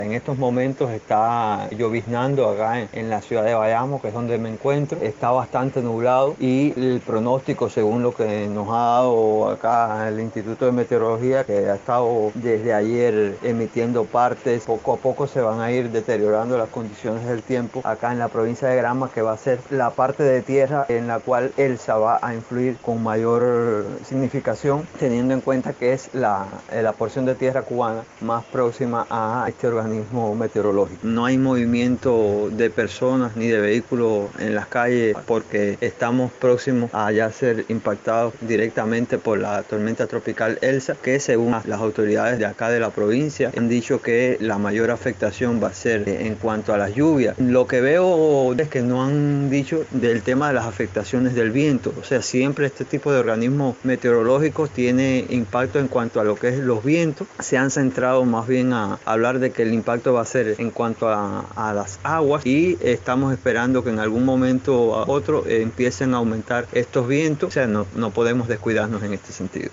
En estos momentos está lloviznando acá en la ciudad de Bayamo, que es donde me encuentro. Está bastante nublado y el pronóstico, según lo que nos ha dado acá el Instituto de Meteorología, que ha estado desde ayer emitiendo partes, poco a poco se van a ir deteriorando las condiciones del tiempo acá en la provincia de Granma, que va a ser la parte de tierra en la cual Elsa va a influir con mayor significación, teniendo en cuenta que es la porción de tierra cubana más próxima a este organismo meteorológico. No hay movimiento de personas ni de vehículos en las calles porque estamos próximos a ya ser impactados directamente por la tormenta tropical Elsa, que según las autoridades de acá de la provincia han dicho que la mayor afectación va a ser en cuanto a las lluvias. Lo que veo es que no han dicho del tema de las afectaciones del viento, o sea, siempre este tipo de organismos meteorológicos tiene impacto en cuanto a lo que es los vientos. Se han centrado más bien a hablar de que el impacto va a ser en cuanto a las aguas, y estamos esperando que en algún momento a otro empiecen a aumentar estos vientos. O sea, no podemos descuidarnos en este sentido.